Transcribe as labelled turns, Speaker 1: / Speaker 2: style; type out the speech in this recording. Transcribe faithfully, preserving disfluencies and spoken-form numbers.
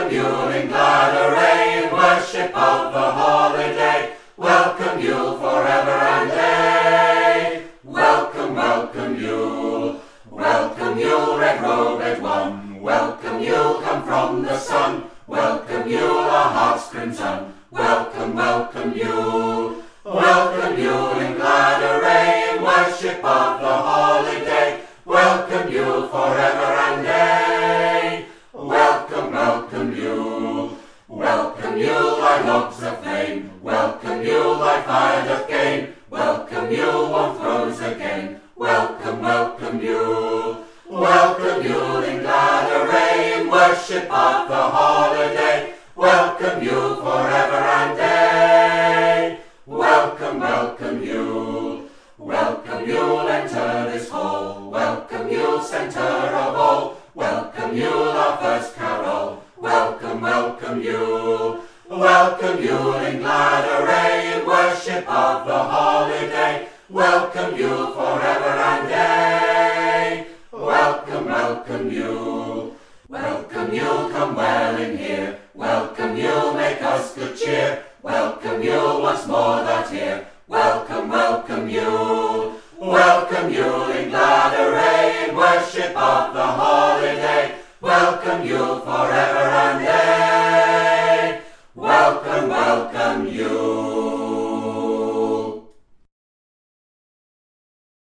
Speaker 1: Welcome Yule in glad array, in worship of the holiday. Welcome Yule forever and day. Welcome, welcome Yule. Welcome Yule, red robe, red one. Welcome Yule, come from the sun. Welcome Yule, our hearts crimson. Welcome, welcome Yule. Welcome Yule in glad array, in worship of the holiday. Welcome Yule forever and day. Welcome, welcome Yule. Welcome Yule, thy logs of flame. Welcome Yule, thy fire doth gain. Welcome Yule, one throws again. Welcome, welcome Yule. Welcome Yule in glad array, in worship of the holiday. Welcome Yule forever and day. Welcome, welcome Yule. Welcome Yule, enter this hall. Welcome Yule, centre of all. Welcome Yule, our first carol. Welcome, welcome Yule. Welcome Yule in glad array, in worship of the holiday. Welcome Yule forever and day. Welcome, welcome Yule. Welcome Yule, come well in here. Welcome Yule, make us good cheer.